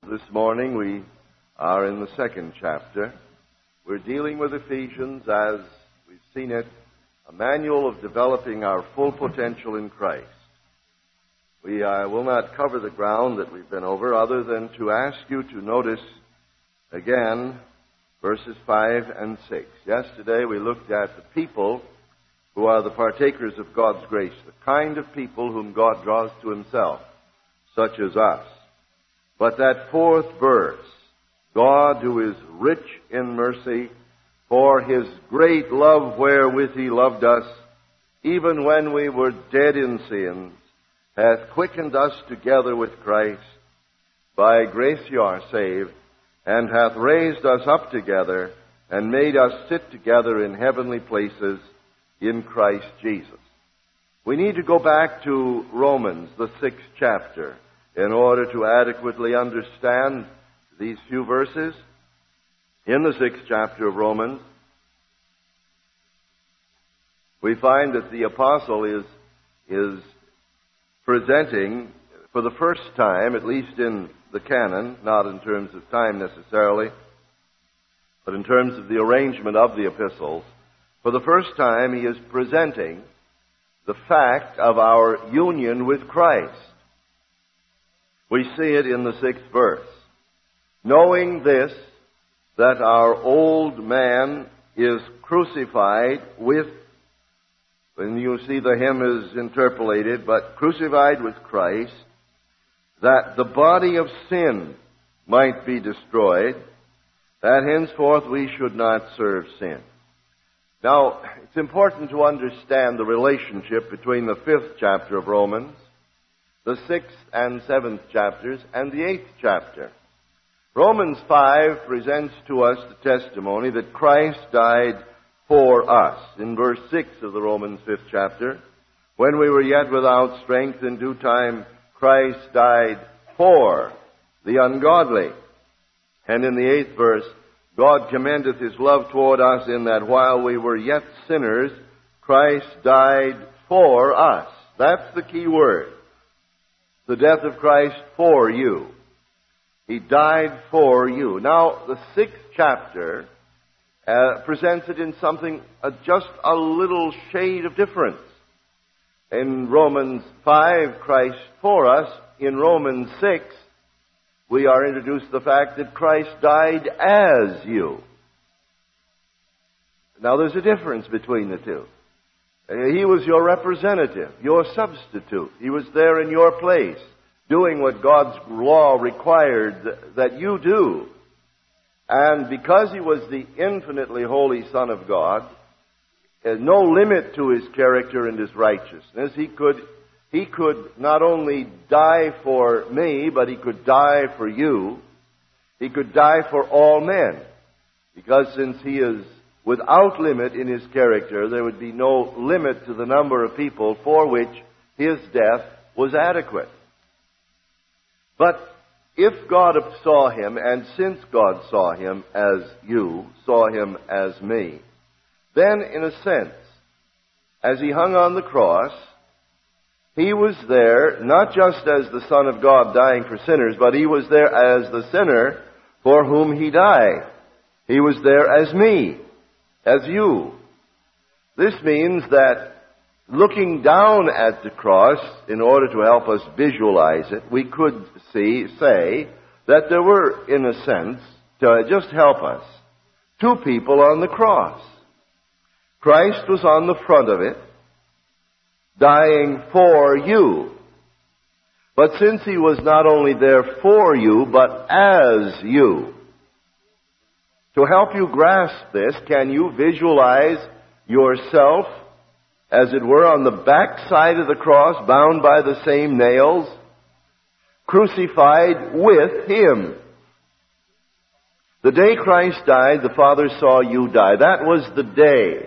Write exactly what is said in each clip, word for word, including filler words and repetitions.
This morning we are in the second chapter. We're dealing with Ephesians as we've seen it, a manual of developing our full potential in Christ. We uh, will not cover the ground that we've been over other than to ask you to notice again verses five and six. Yesterday we looked at the people who are the partakers of God's grace, the kind of people whom God draws to himself, such as us. But that fourth verse, God who is rich in mercy, for his great love wherewith he loved us, even when we were dead in sins, hath quickened us together with Christ. By grace you are saved, and hath raised us up together, and made us sit together in heavenly places in Christ Jesus. We need to go back to Romans, the sixth chapter, in order to adequately understand these few verses. In the sixth chapter of Romans, we find that the apostle is, is presenting for the first time, at least in the canon, not in terms of time necessarily, but in terms of the arrangement of the epistles, for the first time he is presenting the fact of our union with Christ. We see it in the sixth verse. Knowing this, that our old man is crucified with, when you see the hymn is interpolated, but crucified with Christ, that the body of sin might be destroyed, that henceforth we should not serve sin. Now, it's important to understand the relationship between the fifth chapter of Romans, the sixth and seventh chapters, and the eighth chapter. Romans five presents to us the testimony that Christ died for us. In verse six of the Romans fifth chapter, when we were yet without strength, in due time Christ died for the ungodly. And in the eighth verse, God commendeth his love toward us in that while we were yet sinners, Christ died for us. That's the key word. The death of Christ for you. He died for you. Now, the sixth chapter uh, presents it in something, uh, just a little shade of difference. In Romans five, Christ for us. In Romans six, we are introduced to the fact that Christ died as you. Now, there's a difference between the two. He was your representative, your substitute. He was there in your place, doing what God's law required that you do. And because he was the infinitely holy Son of God, there's no limit to his character and his righteousness. He could, he could not only die for me, but he could die for you. He could die for all men. Because since he is without limit in his character, there would be no limit to the number of people for which his death was adequate. But if God saw him, and since God saw him as you, saw him as me, then in a sense, as he hung on the cross, he was there not just as the Son of God dying for sinners, but he was there as the sinner for whom he died. He was there as me, as you. This means that looking down at the cross, in order to help us visualize it, we could see, say, that there were, in a sense, to just help us, two people on the cross. Christ was on the front of it, dying for you. But since he was not only there for you, but as you, to help you grasp this, can you visualize yourself, as it were, on the back side of the cross, bound by the same nails, crucified with him? The day Christ died, the Father saw you die. That was the day.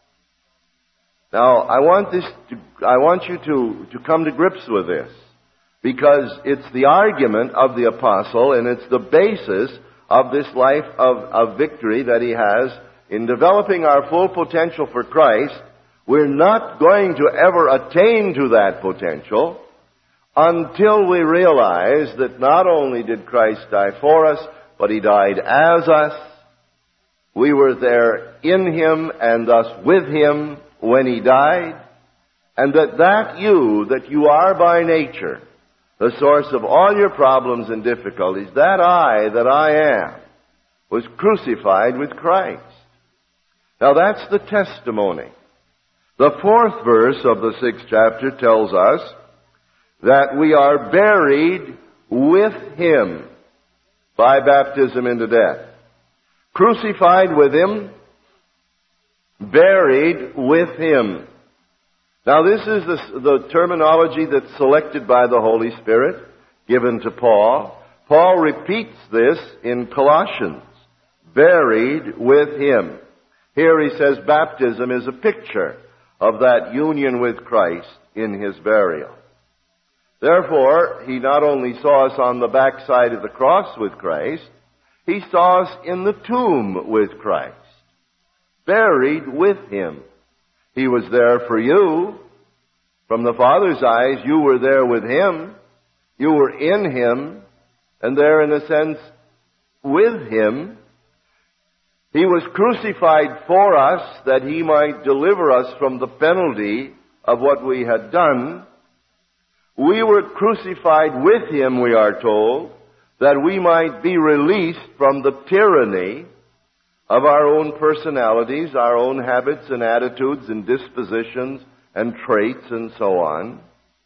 Now, I want this to, I want you to, to come to grips with this, because it's the argument of the apostle, and it's the basis of this life of, of victory that he has in developing our full potential for Christ. We're not going to ever attain to that potential until we realize that not only did Christ die for us, but He died as us. We were there in Him and thus with Him when He died. And that that you, that you are by nature, the source of all your problems and difficulties, that I, that I am, was crucified with Christ. Now that's the testimony. The fourth verse of the sixth chapter tells us that we are buried with Him by baptism into death. Crucified with Him, buried with Him. Now this is the, the terminology that's selected by the Holy Spirit, given to Paul. Paul repeats this in Colossians. Buried with Him. Here he says baptism is a picture of that union with Christ in His burial. Therefore, He not only saw us on the backside of the cross with Christ, He saw us in the tomb with Christ. Buried with Him. He was there for you. From the Father's eyes, you were there with Him. You were in Him, and there in a sense with Him. He was crucified for us that He might deliver us from the penalty of what we had done. We were crucified with Him, we are told, that we might be released from the tyranny of our own personalities, our own habits and attitudes and dispositions and traits and so on.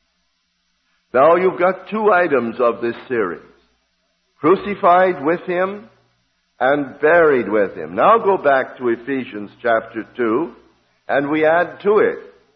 Now you've got two items of this series. Crucified with Him and buried with Him. Now go back to Ephesians chapter two, and we add to it.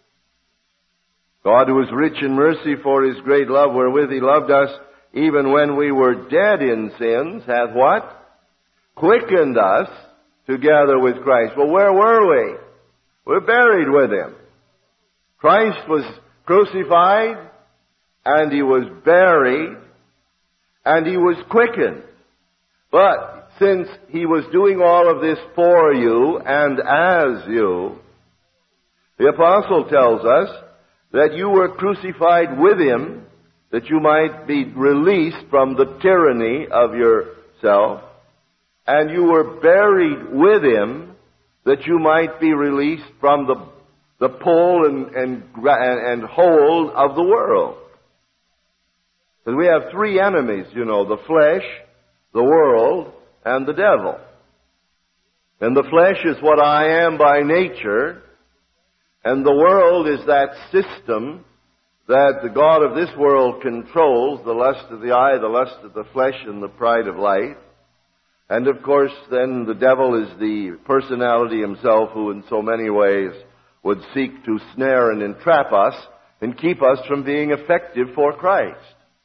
God, who is rich in mercy for His great love wherewith He loved us, even when we were dead in sins, hath what? Quickened us together with Christ. Well, where were we? We're buried with Him. Christ was crucified, and He was buried, and He was quickened. But since He was doing all of this for you and as you, the apostle tells us that you were crucified with Him, that you might be released from the tyranny of yourself, and you were buried with Him, that you might be released from the, the pull and, and, and hold of the world. Because we have three enemies, you know, the flesh, the world, and the devil. And the flesh is what I am by nature, and the world is that system that the God of this world controls, the lust of the eye, the lust of the flesh, and the pride of life. And of course, then the devil is the personality himself who in so many ways would seek to snare and entrap us and keep us from being effective for Christ.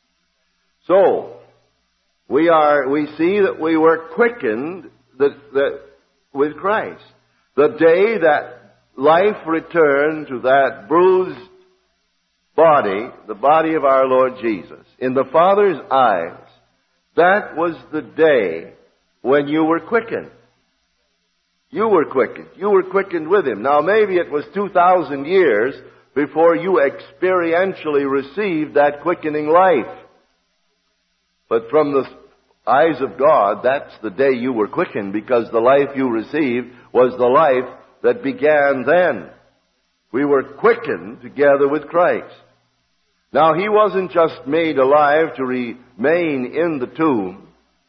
So, We are, we see that we were quickened that, that, with Christ. The day that life returned to that bruised body, the body of our Lord Jesus, in the Father's eyes, that was the day when you were quickened. You were quickened. You were quickened with Him. Now maybe it was two thousand years before you experientially received that quickening life. But from the eyes of God, that's the day you were quickened, because the life you received was the life that began then. We were quickened together with Christ. Now, He wasn't just made alive to remain in the tomb,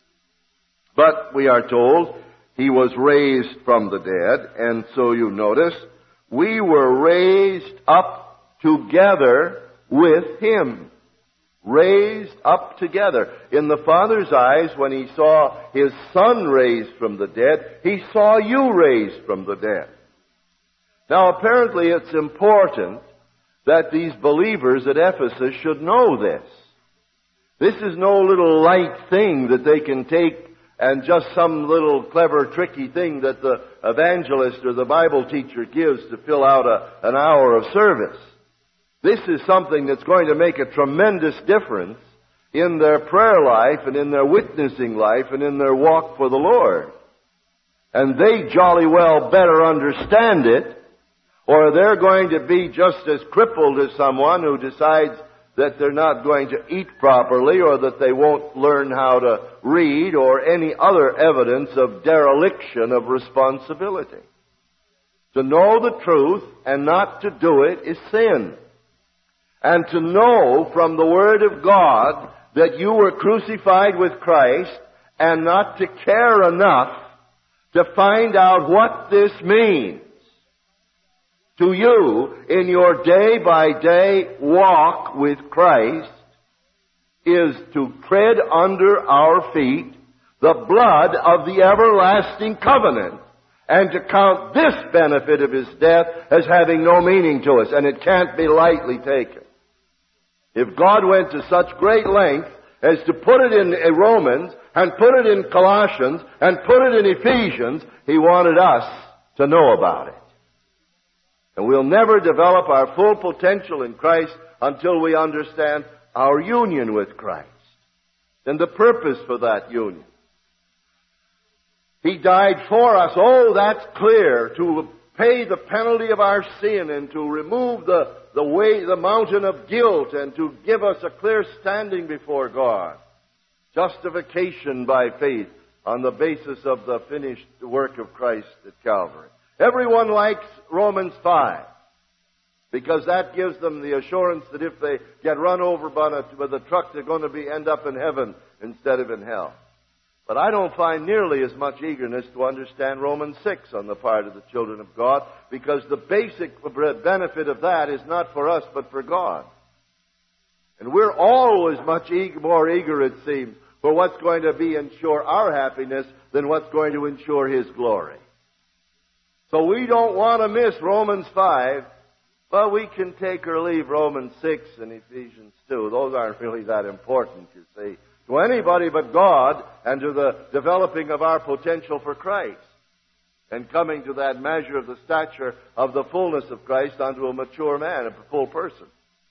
but we are told He was raised from the dead, and so you notice, we were raised up together with Him. Raised up together. In the Father's eyes, when He saw His Son raised from the dead, He saw you raised from the dead. Now, apparently it's important that these believers at Ephesus should know this. This is no little light thing that they can take and just some little clever, tricky thing that the evangelist or the Bible teacher gives to fill out a, an hour of service. This is something that's going to make a tremendous difference in their prayer life and in their witnessing life and in their walk for the Lord. And they jolly well better understand it, or they're going to be just as crippled as someone who decides that they're not going to eat properly or that they won't learn how to read or any other evidence of dereliction of responsibility. To know the truth and not to do it is sin. And to know from the Word of God that you were crucified with Christ and not to care enough to find out what this means to you in your day-by-day walk with Christ is to tread under our feet the blood of the everlasting covenant and to count this benefit of His death as having no meaning to us, and it can't be lightly taken. If God went to such great length as to put it in Romans and put it in Colossians and put it in Ephesians, He wanted us to know about it. And we'll never develop our full potential in Christ until we understand our union with Christ and the purpose for that union. He died for us. Oh, that's clear. To pay the penalty of our sin and to remove the, the way, the mountain of guilt and to give us a clear standing before God. Justification by faith on the basis of the finished work of Christ at Calvary. Everyone likes Romans five because that gives them the assurance that if they get run over by a, with a truck, they're going to be end up in heaven instead of in hell. But I don't find nearly as much eagerness to understand Romans six on the part of the children of God, because the basic benefit of that is not for us but for God. And we're always much eager, more eager, it seems, for what's going to be ensure our happiness than what's going to ensure His glory. So we don't want to miss Romans five, but we can take or leave Romans six and Ephesians two. Those aren't really that important, you see, to anybody but God and to the developing of our potential for Christ and coming to that measure of the stature of the fullness of Christ unto a mature man, a full person.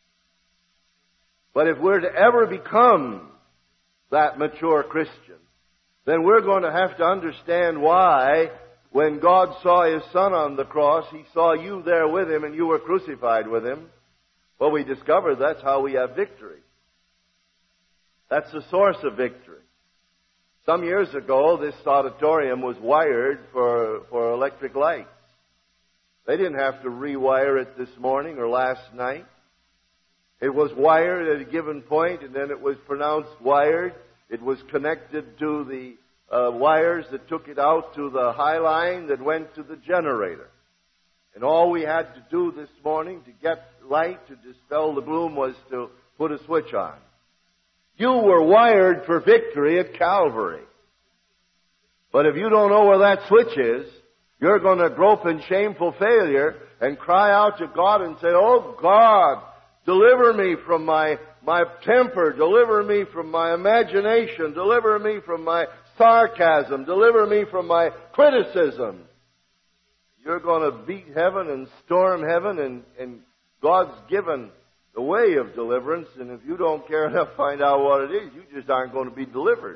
But if we're to ever become that mature Christian, then we're going to have to understand why, when God saw His Son on the cross, He saw you there with Him and you were crucified with Him. Well, we discovered that's how we have victory. That's the source of victory. Some years ago, this auditorium was wired for, for electric lights. They didn't have to rewire it this morning or last night. It was wired at a given point, and then it was pronounced wired. It was connected to the uh, wires that took it out to the high line that went to the generator. And all we had to do this morning to get light, to dispel the gloom, was to put a switch on. You were wired for victory at Calvary. But if you don't know where that switch is, you're going to grope in shameful failure and cry out to God and say, "Oh God, deliver me from my, my temper, deliver me from my imagination, deliver me from my sarcasm, deliver me from my criticism." You're going to beat heaven and storm heaven, and, and God's given the way of deliverance, and if you don't care enough to find out what it is, you just aren't going to be delivered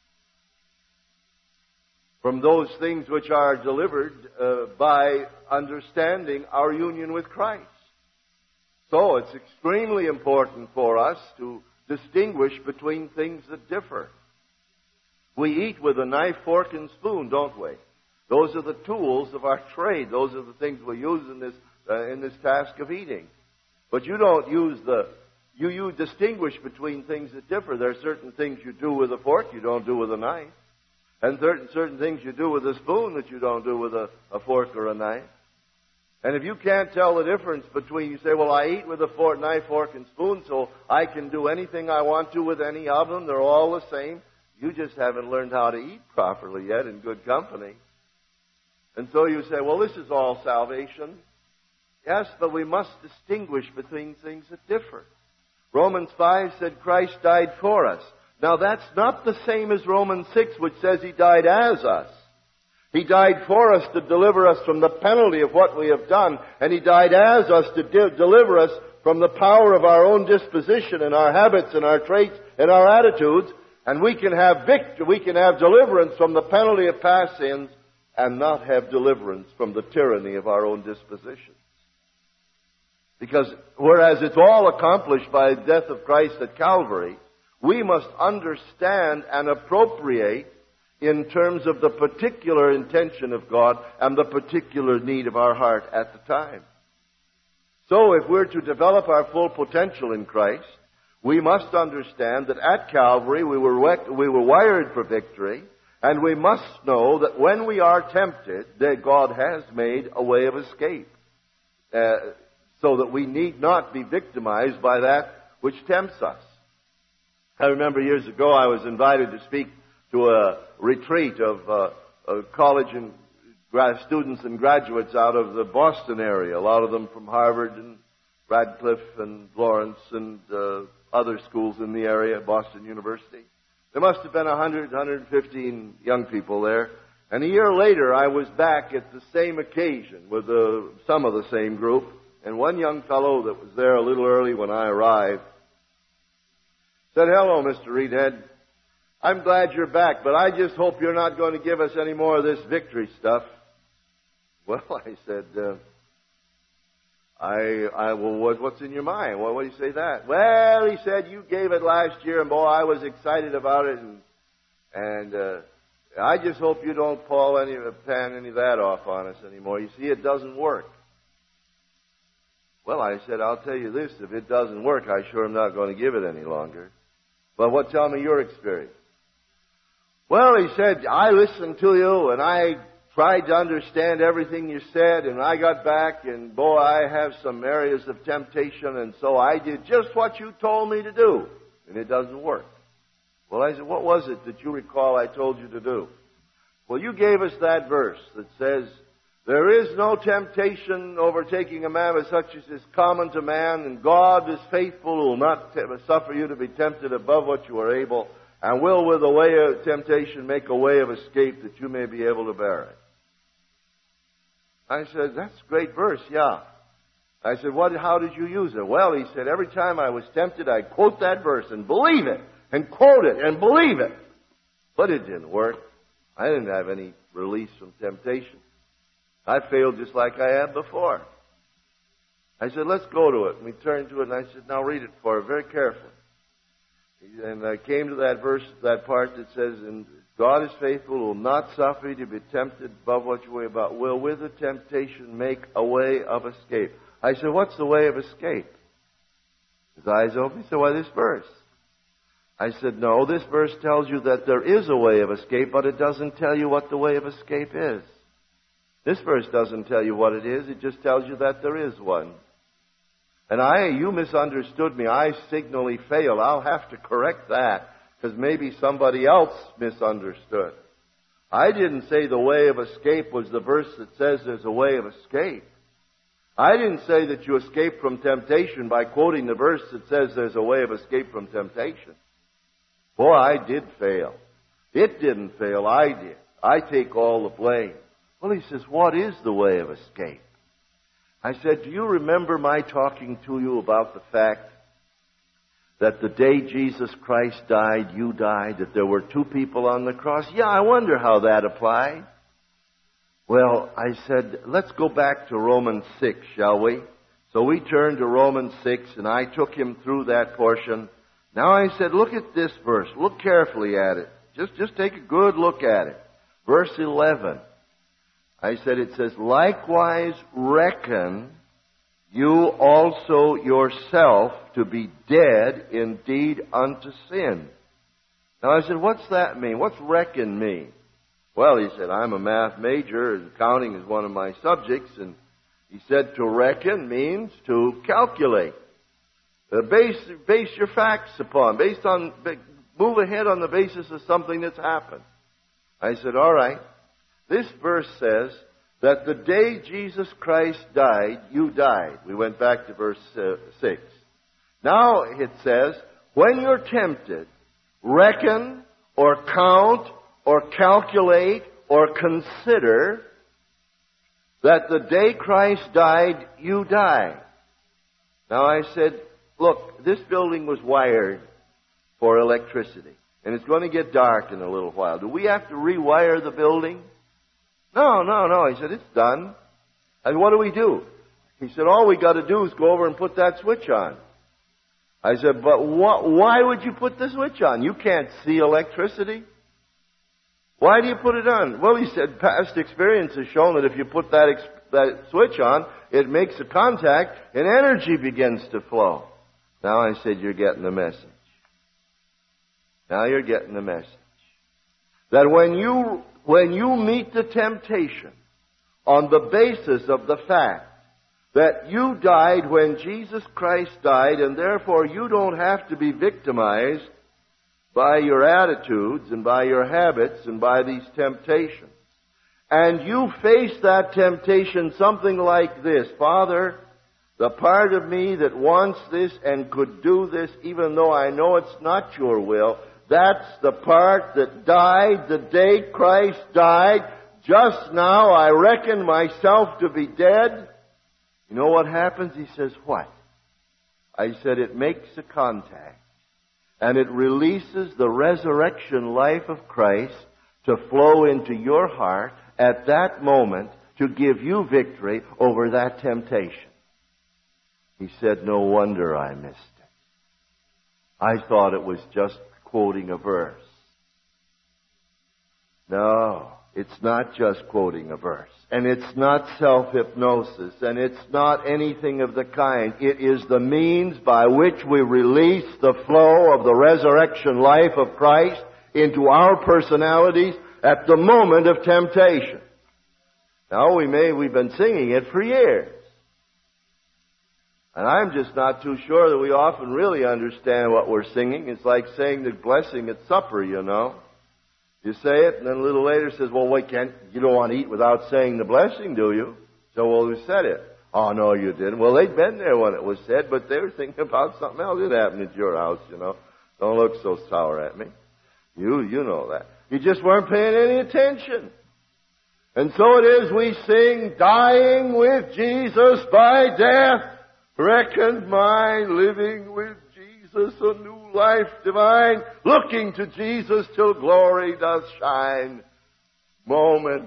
from those things which are delivered uh, by understanding our union with Christ. So it's extremely important for us to distinguish between things that differ. We eat with a knife, fork, and spoon, don't we? Those are the tools of our trade. Those are the things we use in this uh, in this task of eating. But you don't use the, you, you distinguish between things that differ. There are certain things you do with a fork you don't do with a knife. And certain, certain things you do with a spoon that you don't do with a, a fork or a knife. And if you can't tell the difference between, you say, "Well, I eat with a fork, knife, fork, and spoon, so I can do anything I want to with any of them. They're all the same." You just haven't learned how to eat properly yet in good company. And so you say, "Well, this is all salvation." Yes, but we must distinguish between things that differ. Romans five said Christ died for us. Now, that's not the same as Romans six, which says He died as us. He died for us to deliver us from the penalty of what we have done, and He died as us to de- deliver us from the power of our own disposition and our habits and our traits and our attitudes, and we can have victory, we can have deliverance from the penalty of past sins and not have deliverance from the tyranny of our own disposition. Because whereas it's all accomplished by the death of Christ at Calvary, we must understand and appropriate in terms of the particular intention of God and the particular need of our heart at the time. So if we're to develop our full potential in Christ, we must understand that at Calvary we were, we were wired for victory, and we must know that when we are tempted, that God has made a way of escape, uh, so that we need not be victimized by that which tempts us. I remember years ago I was invited to speak to a retreat of uh, uh, college and grad students and graduates out of the Boston area, a lot of them from Harvard and Radcliffe and Lawrence and uh, other schools in the area, Boston University. There must have been one hundred, one hundred fifteen young people there. And a year later, I was back at the same occasion with uh, some of the same group. And one young fellow that was there a little early when I arrived said, "Hello, Mister Reedhead. I'm glad you're back, but I just hope you're not going to give us any more of this victory stuff." Well, I said, uh, I, I, well, what, what's in your mind? Well, what do you say that? Well, he said, you gave it last year, and boy, I was excited about it, and, and, uh, I just hope you don't pull any, pan any of that off on us anymore. You see, it doesn't work. Well, I said, I'll tell you this, if it doesn't work, I sure am not going to give it any longer. But what, tell me your experience. Well, he said, I listened to you, and I tried to understand everything you said, and I got back, and boy, I have some areas of temptation, and so I did just what you told me to do, and it doesn't work. Well, I said, what was it that you recall I told you to do? Well, you gave us that verse that says, there is no temptation overtaking a man but such as is common to man, and God is faithful, who will not t- suffer you to be tempted above what you are able, and will with a way of temptation make a way of escape that you may be able to bear it. I said, that's a great verse, yeah. I said, what? How did you use it? Well, he said, every time I was tempted, I'd quote that verse and believe it, and quote it and believe it. But it didn't work. I didn't have any release from temptation. I failed just like I had before. I said, let's go to it. And we turned to it, and I said, now read it for her very carefully. And I came to that verse, that part that says, and God is faithful, will not suffer you to be tempted above what you weigh about, will with the temptation make a way of escape. I said, what's the way of escape? His eyes open. He said, why, this verse. I said, no, this verse tells you that there is a way of escape, but it doesn't tell you what the way of escape is. This verse doesn't tell you what it is, it just tells you that there is one. And I, you misunderstood me. I signally failed. I'll have to correct that, because maybe somebody else misunderstood. I didn't say the way of escape was the verse that says there's a way of escape. I didn't say that you escape from temptation by quoting the verse that says there's a way of escape from temptation. Boy, I did fail. It didn't fail, I did. I take all the blame. Well, he says, what is the way of escape? I said, do you remember my talking to you about the fact that the day Jesus Christ died, you died, that there were two people on the cross? Yeah, I wonder how that applied. Well, I said, let's go back to Romans six, shall we? So we turned to Romans six, and I took him through that portion. Now I said, look at this verse. Look carefully at it. Just, just take a good look at it. Verse eleven. I said, it says, likewise reckon you also yourself to be dead indeed unto sin. Now I said, what's that mean? What's reckon mean? Well, he said, I'm a math major and counting is one of my subjects. And he said, to reckon means to calculate. Uh, base, base your facts upon, based on, move ahead on the basis of something that's happened. I said, all right. This verse says that the day Jesus Christ died, you died. We went back to verse uh, six. Now it says, when you're tempted, reckon or count or calculate or consider that the day Christ died, you died. Now I said, look, this building was wired for electricity, and it's going to get dark in a little while. Do we have to rewire the building? No, no, no. He said, it's done. And what do we do? He said, all we got to do is go over and put that switch on. I said, but wh- why would you put the switch on? You can't see electricity. Why do you put it on? Well, he said, past experience has shown that if you put that, ex- that switch on, it makes a contact and energy begins to flow. Now I said, you're getting the message. Now you're getting the message. That when you, when you meet the temptation on the basis of the fact that you died when Jesus Christ died, and therefore you don't have to be victimized by your attitudes and by your habits and by these temptations. And you face that temptation something like this: Father, the part of me that wants this and could do this, even though I know it's not your will, that's the part that died the day Christ died. Just now I reckon myself to be dead. You know what happens? He says, what? I said, it makes a contact. And it releases the resurrection life of Christ to flow into your heart at that moment to give you victory over that temptation. He said, no wonder I missed it. I thought it was just quoting a verse. No, it's not just quoting a verse. And it's not self-hypnosis. And it's not anything of the kind. It is the means by which we release the flow of the resurrection life of Christ into our personalities at the moment of temptation. Now, we may, we've been singing it for years. And I'm just not too sure that we often really understand what we're singing. It's like saying the blessing at supper, you know. You say it, and then a little later says, well, wait, can't, you don't want to eat without saying the blessing, do you? So, well, who said it? Oh, no, you didn't. Well, they'd been there when it was said, but they were thinking about something else that happened at your house, you know. Don't look so sour at me. You, you know that. You just weren't paying any attention. And so it is we sing, dying with Jesus by death, reckoned my living with Jesus a new life divine, looking to Jesus till glory does shine. Moment,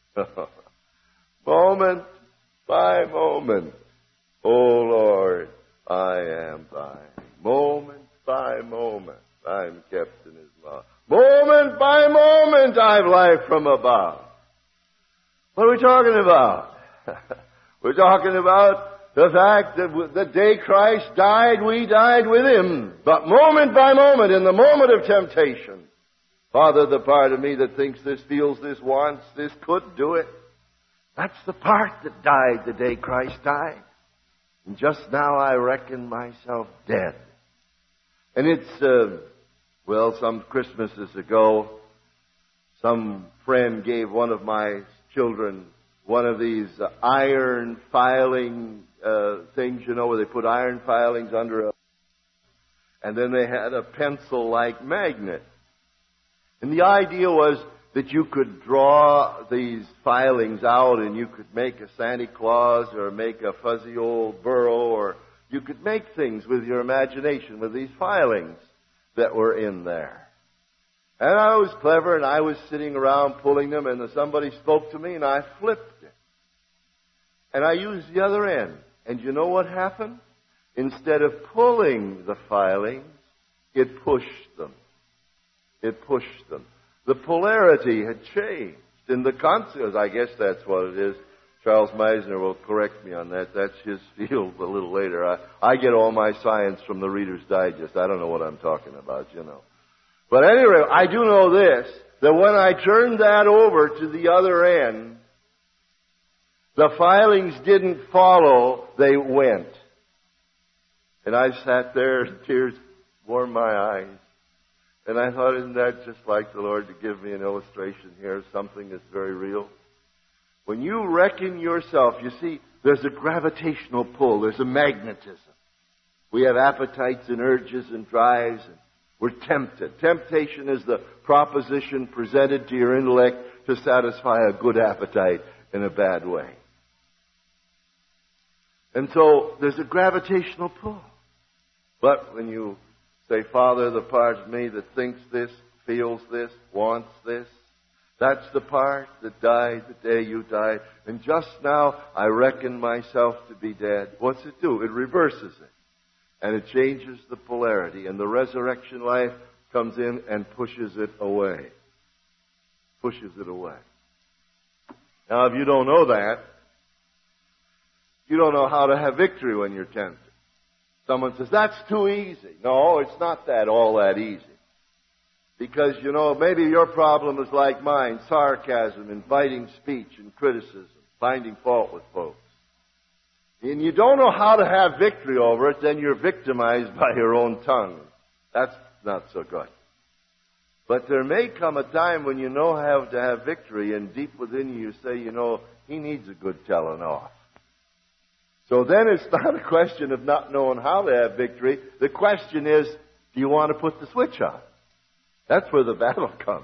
moment by moment, O Lord, I am thine. Moment by moment, I'm kept in His love. Moment by moment, I've life from above. What are we talking about? We're talking about the fact that the day Christ died, we died with Him. But moment by moment, in the moment of temptation, Father, the part of me that thinks this, feels this, wants this, could do it. That's the part that died the day Christ died. And just now I reckon myself dead. And it's, uh, well, some Christmases ago, some friend gave one of my children one of these uh, iron filing uh, things, you know, where they put iron filings under a... And then they had a pencil-like magnet. And the idea was that you could draw these filings out and you could make a Santa Claus or make a fuzzy old burro, or you could make things with your imagination with these filings that were in there. And I was clever, and I was sitting around pulling them, and somebody spoke to me, and I flipped it. And I used the other end. And you know what happened? Instead of pulling the filings, it pushed them. It pushed them. The polarity had changed. And the consequence, I guess that's what it is. Charles Meisner will correct me on that. That's his field a little later. I, I get all my science from the Reader's Digest. I don't know what I'm talking about, you know. But anyway, I do know this, that when I turned that over to the other end, the filings didn't follow, they went. And I sat there, tears warmed my eyes. And I thought, isn't that just like the Lord to give me an illustration here of something that's very real? When you reckon yourself, you see, there's a gravitational pull, there's a magnetism. We have appetites and urges and drives, and we're tempted. Temptation is the proposition presented to your intellect to satisfy a good appetite in a bad way. And so there's a gravitational pull. But when you say, Father, the part of me that thinks this, feels this, wants this, That's the part that died the day you died. And just now I reckon myself to be dead. What's it do? It reverses it. And it changes the polarity. And the resurrection life comes in and pushes it away. Pushes it away. Now, if you don't know that, you don't know how to have victory when you're tempted. Someone says, that's too easy. No, it's not that all that easy. Because, you know, maybe your problem is like mine, sarcasm, inviting speech and criticism, finding fault with folks. And you don't know how to have victory over it, then you're victimized by your own tongue. That's not so good. But there may come a time when you know how to have victory, and deep within you you say, you know, he needs a good telling off. So then it's not a question of not knowing how to have victory. The question is, do you want to put the switch on? That's where the battle comes.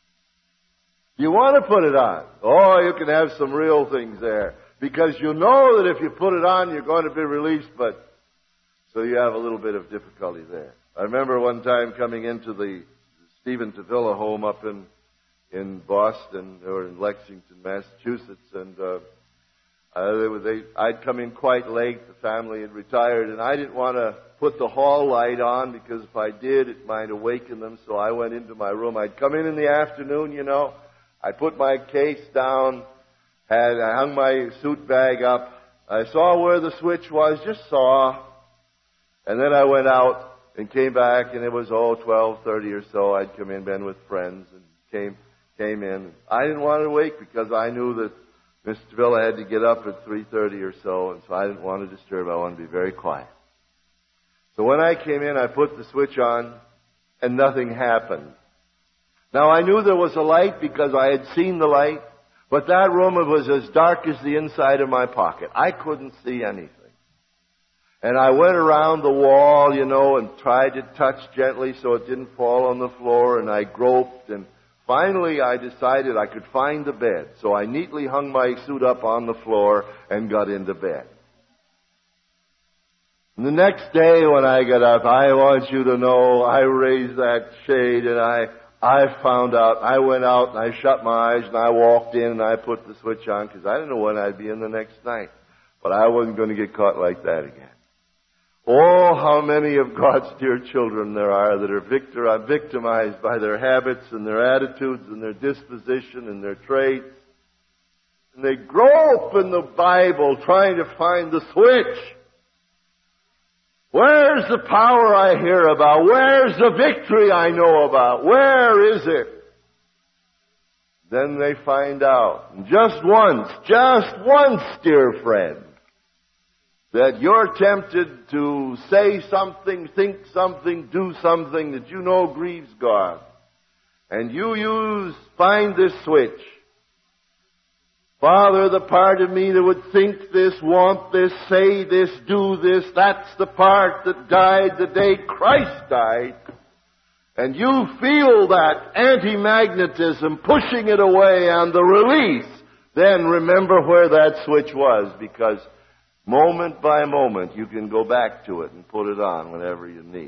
You want to put it on. Oh, you can have some real things there. Because you know that if you put it on, you're going to be released, but so you have a little bit of difficulty there. I remember one time coming into the Stephen Tavilla home up in in Boston, or in Lexington, Massachusetts, and uh, uh, they were, they, I'd come in quite late. The family had retired, and I didn't want to put the hall light on because if I did, it might awaken them. So I went into my room. I'd come in in the afternoon, you know. I put my case down, had I hung my suit bag up. I saw where the switch was, just saw, and then I went out and came back, and it was oh twelve thirty or so. I'd come in, been with friends, and came came in. I didn't want to wake because I knew that Mister Villa had to get up at three thirty or so, and so I didn't want to disturb. I wanted to be very quiet. So when I came in, I put the switch on, and nothing happened. Now, I knew there was a light because I had seen the light, but that room was as dark as the inside of my pocket. I couldn't see anything. And I went around the wall, you know, and tried to touch gently so it didn't fall on the floor, and I groped, and finally I decided I could find the bed. So I neatly hung my suit up on the floor and got into bed. And the next day when I got up, I want you to know, I raised that shade and I, I found out, I went out and I shut my eyes and I walked in and I put the switch on because I didn't know when I'd be in the next night. But I wasn't going to get caught like that again. Oh, how many of God's dear children there are that are victor, victimized by their habits and their attitudes and their disposition and their traits. And they grope in the Bible trying to find the switch. Where's the power I hear about? Where's the victory I know about? Where is it? Then they find out, just once, just once, dear friend, that you're tempted to say something, think something, do something that you know grieves God. And you use, find this switch. Father, the part of me that would think this, want this, say this, do this, that's the part that died the day Christ died. And you feel that anti-magnetism pushing it away and the release. Then remember where that switch was, because moment by moment you can go back to it and put it on whenever you need.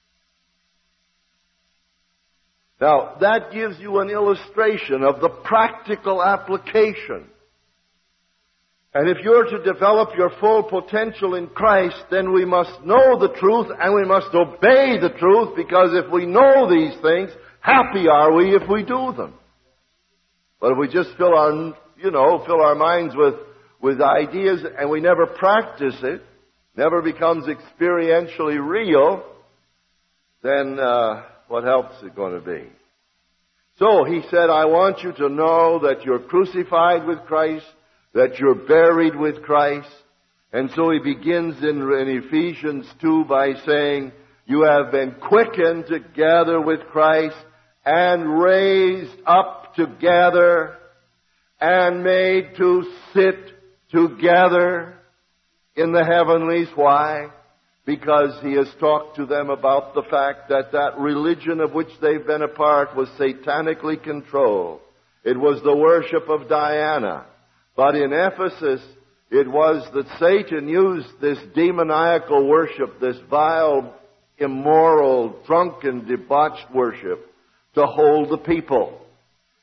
Now, that gives you an illustration of the practical application. And if you're to develop your full potential in Christ, then we must know the truth and we must obey the truth, because if we know these things, happy are we if we do them. But if we just fill our, you know, fill our minds with, with ideas and we never practice it, never becomes experientially real, then uh, what help is it going to be? So he said, I want you to know that you're crucified with Christ, that you're buried with Christ. And so he begins in, in Ephesians two by saying, you have been quickened together with Christ and raised up together and made to sit together in the heavenlies. Why? Because he has talked to them about the fact that that religion of which they've been a part was satanically controlled. It was the worship of Diana. But in Ephesus, it was that Satan used this demoniacal worship, this vile, immoral, drunken, debauched worship, to hold the people.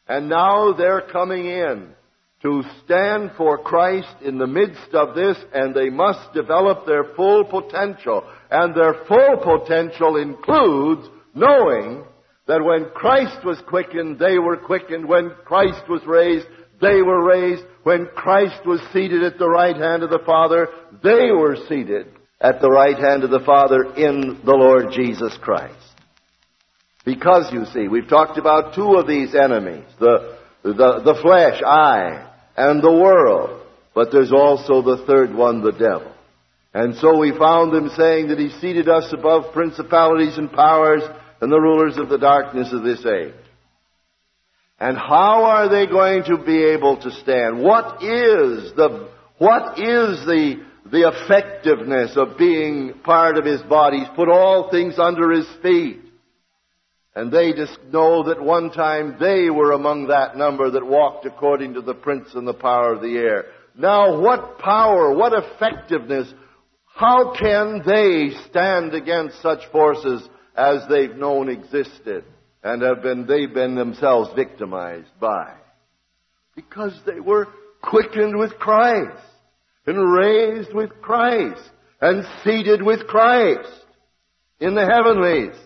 And now they're coming in to stand for Christ in the midst of this, and they must develop their full potential. And their full potential includes knowing that when Christ was quickened, they were quickened. When Christ was raised, they were raised. When Christ was seated at the right hand of the Father, they were seated at the right hand of the Father in the Lord Jesus Christ. Because, you see, we've talked about two of these enemies, the, the, the flesh, I, and the world. But there's also the third one, the devil. And so we found him saying that he seated us above principalities and powers and the rulers of the darkness of this age. And how are they going to be able to stand? What is the, what is the, the effectiveness of being part of his body? He's put all things under his feet. And they just know that one time they were among that number that walked according to the prince and the power of the air. Now, what power, what effectiveness, how can they stand against such forces as they've known existed and have been, they've been themselves victimized by? Because they were quickened with Christ and raised with Christ and seated with Christ in the heavenlies.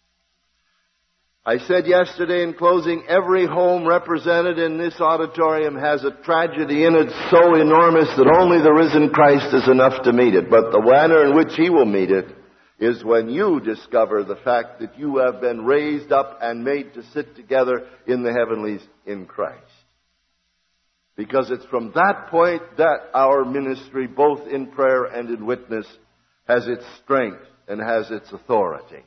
I said yesterday in closing, every home represented in this auditorium has a tragedy in it so enormous that only the risen Christ is enough to meet it. But the manner in which he will meet it is when you discover the fact that you have been raised up and made to sit together in the heavenlies in Christ. Because it's from that point that our ministry, both in prayer and in witness, has its strength and has its authority.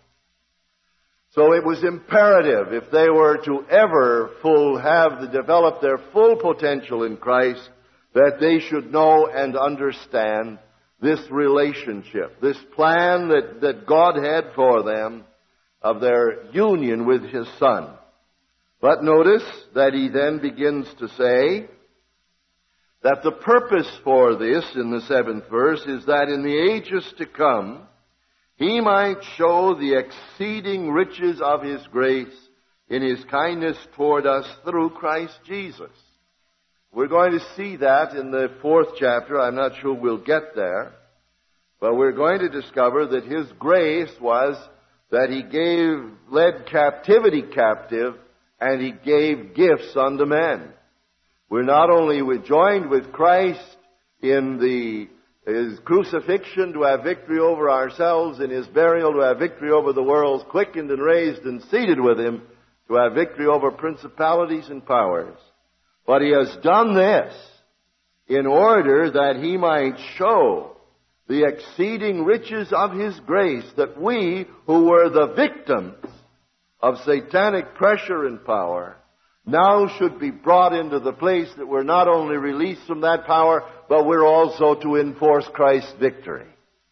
So it was imperative, if they were to ever full have the, develop their full potential in Christ, that they should know and understand this relationship, this plan that, that God had for them of their union with his Son. But notice that he then begins to say that the purpose for this in the seventh verse is that in the ages to come, he might show the exceeding riches of his grace in his kindness toward us through Christ Jesus. We're going to see that in the fourth chapter. I'm not sure we'll get there. But we're going to discover that his grace was that he gave, led captivity captive, and he gave gifts unto men. We're not only joined with Christ in the his crucifixion to have victory over ourselves, in his burial to have victory over the world, quickened and raised and seated with him to have victory over principalities and powers. But he has done this in order that he might show the exceeding riches of his grace, that we who were the victims of satanic pressure and power now should be brought into the place that we're not only released from that power, but we're also to enforce Christ's victory.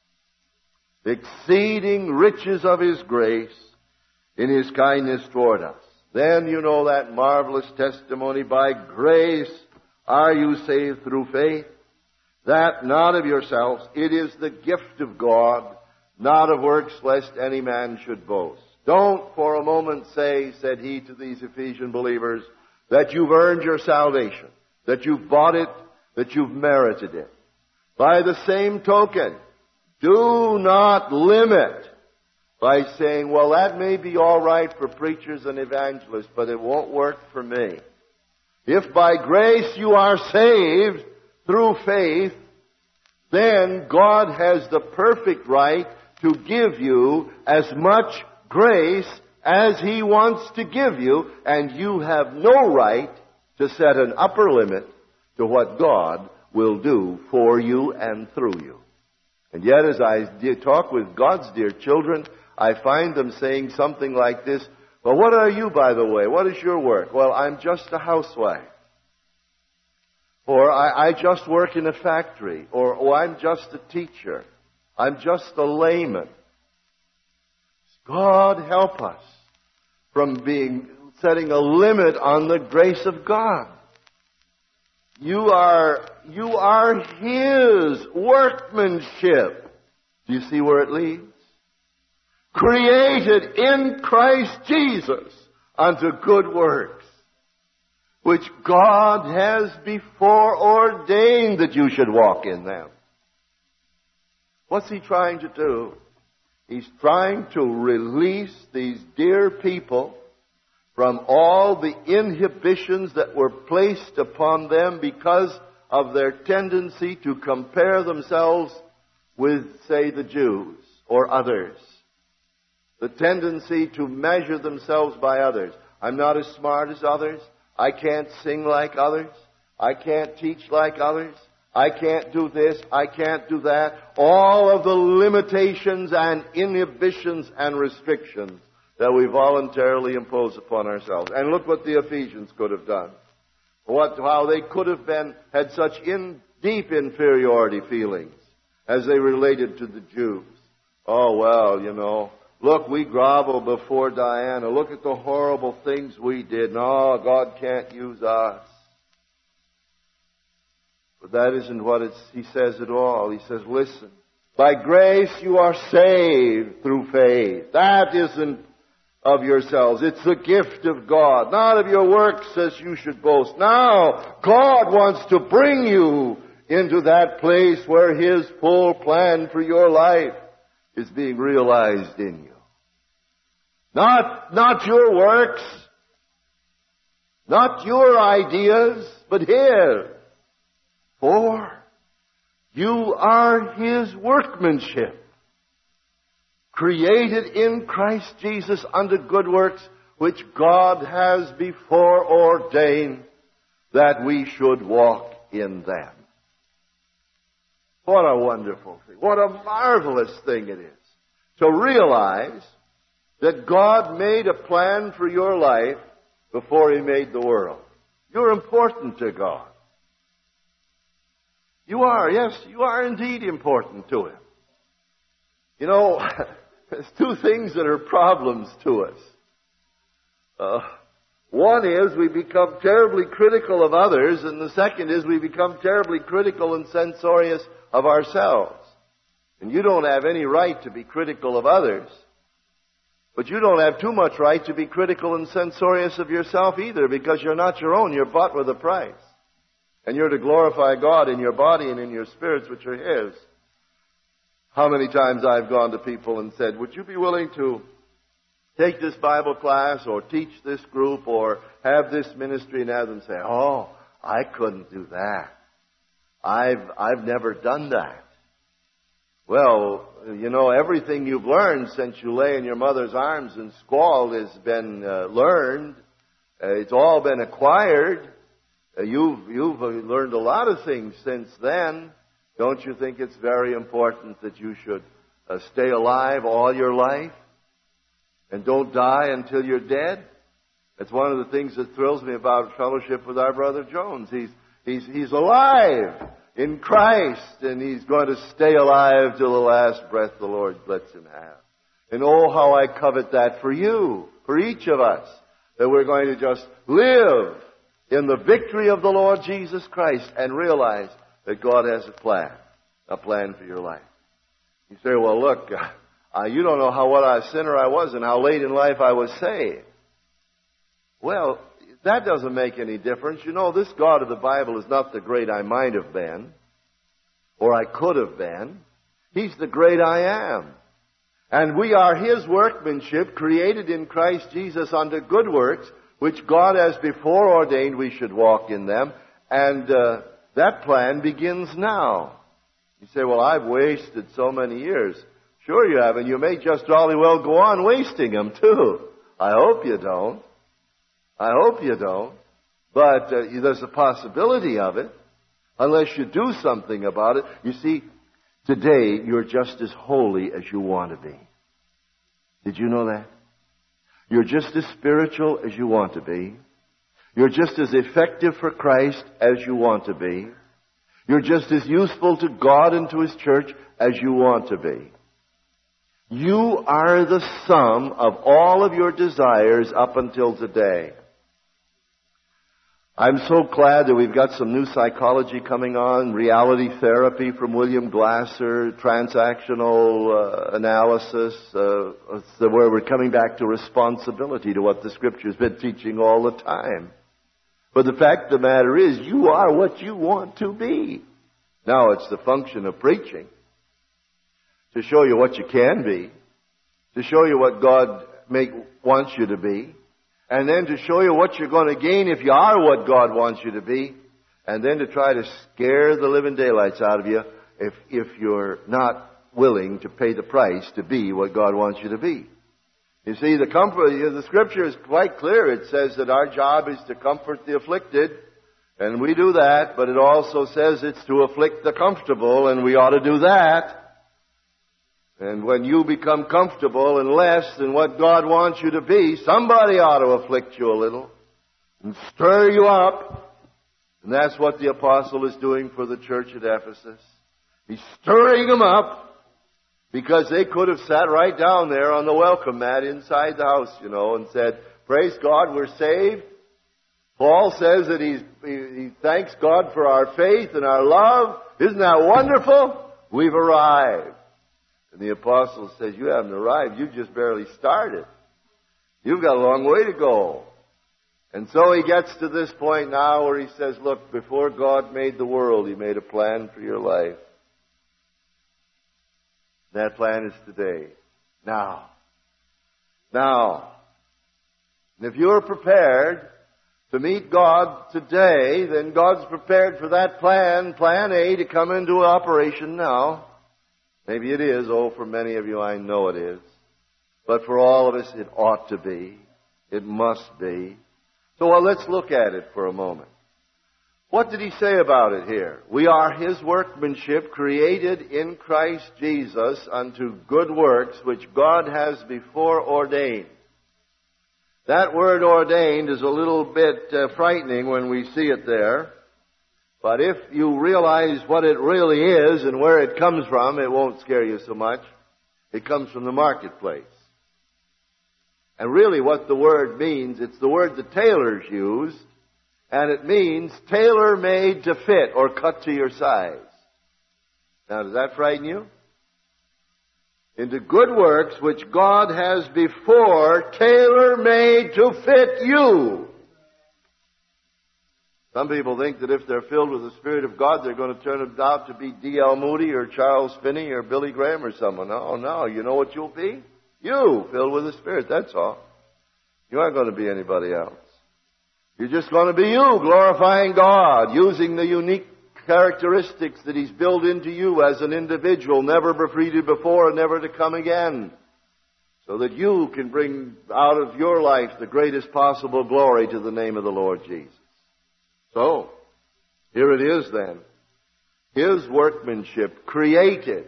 The exceeding riches of his grace in his kindness toward us. Then you know that marvelous testimony, by grace are you saved through faith, that not of yourselves, it is the gift of God, not of works, lest any man should boast. Don't for a moment say, said he to these Ephesian believers, that you've earned your salvation, that you've bought it, that you've merited it. By the same token, do not limit by saying, well, that may be all right for preachers and evangelists, but it won't work for me. If by grace you are saved through faith, then God has the perfect right to give you as much grace as he wants to give you, and you have no right to set an upper limit to what God will do for you and through you. And yet, as I talk with God's dear children, I find them saying something like this, well, what are you, by the way? What is your work? Well, I'm just a housewife. Or I, I just work in a factory. Or oh, I'm just a teacher. I'm just a layman. God help us from being setting a limit on the grace of God. You are, you are his workmanship. Do you see where it leads? Created in Christ Jesus unto good works, which God has before ordained that you should walk in them. What's he trying to do? He's trying to release these dear people from all the inhibitions that were placed upon them because of their tendency to compare themselves with, say, the Jews or others. The tendency to measure themselves by others. I'm not as smart as others. I can't sing like others. I can't teach like others. I can't do this. I can't do that. All of the limitations and inhibitions and restrictions that we voluntarily impose upon ourselves. And look what the Ephesians could have done. What, how they could have been, had such in, deep inferiority feelings as they related to the Jews. Oh, well, you know, look, we grovel before Diana. Look at the horrible things we did. No, God can't use us. But that isn't what it's, he says at all. He says, listen, by grace you are saved through faith. That isn't of yourselves. It's the gift of God, not of your works as you should boast. Now, God wants to bring you into that place where his full plan for your life is being realized in you. Not, not your works, not your ideas, but his. For you are his workmanship, created in Christ Jesus unto good works, which God has before ordained that we should walk in them. What a wonderful thing. What a marvelous thing it is to realize that God made a plan for your life before he made the world. You're important to God. You are, yes, you are indeed important to him. You know, there's two things that are problems to us. Uh, one is we become terribly critical of others, and the second is we become terribly critical and censorious of ourselves. And you don't have any right to be critical of others, but you don't have too much right to be critical and censorious of yourself either, because you're not your own. You're bought with a price. And you're to glorify God in your body and in your spirits, which are his. How many times I've gone to people and said, would you be willing to take this Bible class or teach this group or have this ministry, and have them say, oh, I couldn't do that. I've, I've never done that. Well, you know, everything you've learned since you lay in your mother's arms and squalled has been uh, learned. Uh, it's all been acquired. Uh, you've, you've learned a lot of things since then. Don't you think it's very important that you should uh, stay alive all your life and don't die until you're dead? That's one of the things that thrills me about fellowship with our brother Jones. He's, he's, he's alive in Christ, and he's going to stay alive till the last breath the Lord lets him have. And oh, how I covet that for you, for each of us, that we're going to just live in the victory of the Lord Jesus Christ and realize that God has a plan, a plan for your life. You say, well, look, uh, you don't know how what a sinner I was and how late in life I was saved. Well, that doesn't make any difference. You know, this God of the Bible is not the great I might have been, or I could have been. He's the great I am. And we are his workmanship, created in Christ Jesus unto good works, which God has before ordained we should walk in them. And uh, that plan begins now. You say, well, I've wasted so many years. Sure you have, and you may just jolly well go on wasting them too. I hope you don't. I hope you don't. But uh, there's a possibility of it, unless you do something about it. You see, today you're just as holy as you want to be. Did you know that? You're just as spiritual as you want to be. You're just as effective for Christ as you want to be. You're just as useful to God and to his church as you want to be. You are the sum of all of your desires up until today. I'm so glad that we've got some new psychology coming on, reality therapy from William Glasser, transactional uh, analysis, uh, where we're coming back to responsibility, to what the Scripture's been teaching all the time. But the fact of the matter is, you are what you want to be. Now, it's the function of preaching to show you what you can be, to show you what God make, wants you to be, and then to show you what you're going to gain if you are what God wants you to be, and then to try to scare the living daylights out of you if, if you're not willing to pay the price to be what God wants you to be. You see, the comfort, the Scripture is quite clear. It says that our job is to comfort the afflicted, and we do that, but it also says it's to afflict the comfortable, and we ought to do that. And when you become comfortable and less than what God wants you to be, somebody ought to afflict you a little and stir you up. And that's what the apostle is doing for the church at Ephesus. He's stirring them up because they could have sat right down there on the welcome mat inside the house, you know, and said, praise God, we're saved. Paul says that he's, he, he thanks God for our faith and our love. Isn't that wonderful? We've arrived. And the apostle says, you haven't arrived. You've just barely started. You've got a long way to go. And so he gets to this point now where he says, look, before God made the world, He made a plan for your life. That plan is today. Now. Now. And if you're prepared to meet God today, then God's prepared for that plan, plan A, to come into operation now. Maybe it is. Oh, for many of you, I know it is. But for all of us, it ought to be. It must be. So, well, let's look at it for a moment. What did he say about it here? We are His workmanship, created in Christ Jesus unto good works, which God has before ordained. That word ordained is a little bit uh, frightening when we see it there. But if you realize what it really is and where it comes from, it won't scare you so much. It comes from the marketplace. And really what the word means, it's the word the tailors used, and it means tailor-made to fit or cut to your size. Now, does that frighten you? Into good works which God has before tailor-made to fit you. Some people think that if they're filled with the Spirit of God, they're going to turn out to be D L Moody or Charles Finney or Billy Graham or someone. No, no. You know what you'll be? You, filled with the Spirit. That's all. You aren't going to be anybody else. You're just going to be you, glorifying God, using the unique characteristics that He's built into you as an individual, never befriended before and never to come again, so that you can bring out of your life the greatest possible glory to the name of the Lord Jesus. So, here it is then. His workmanship created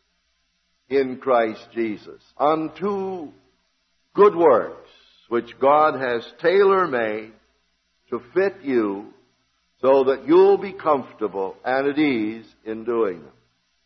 in Christ Jesus unto good works, which God has tailor-made to fit you so that you'll be comfortable and at ease in doing them.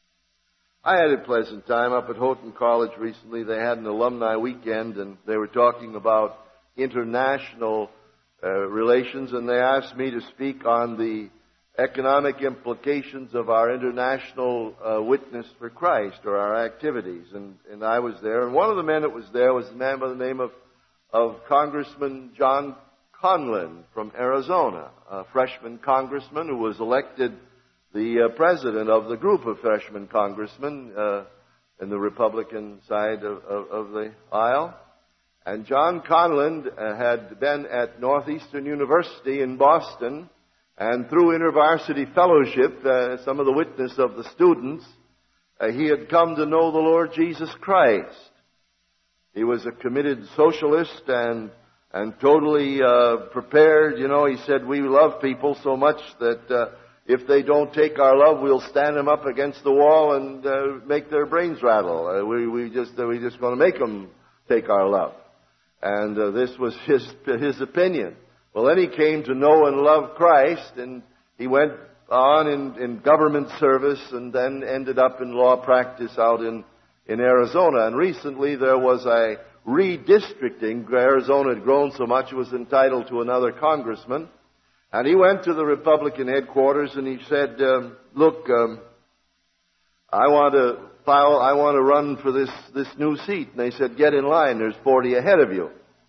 I had a pleasant time up at Houghton College recently. They had an alumni weekend, and they were talking about international Uh, relations, and they asked me to speak on the economic implications of our international uh, witness for Christ, or our activities. And, and I was there, and one of the men that was there was a man by the name of, of Congressman John Conlon from Arizona, a freshman congressman who was elected the uh, president of the group of freshman congressmen uh, in the Republican side of, of, of the aisle. And John Conlon uh, had been at Northeastern University in Boston, and through InterVarsity Fellowship, uh, some of the witness of the students, uh, he had come to know the Lord Jesus Christ. He was a committed socialist and and totally uh, prepared. You know, he said, we love people so much that uh, if they don't take our love, we'll stand them up against the wall and uh, make their brains rattle. Uh, we we just uh, we just going to make them take our love. And uh, this was his his opinion. Well, then he came to know and love Christ, and he went on in, in government service and then ended up in law practice out in, in Arizona. And recently there was a redistricting. Arizona had grown so much it was entitled to another congressman. And he went to the Republican headquarters and he said, um, look, um, I want to file, I want to run for this, this new seat. And they said, get in line, there's forty ahead of you.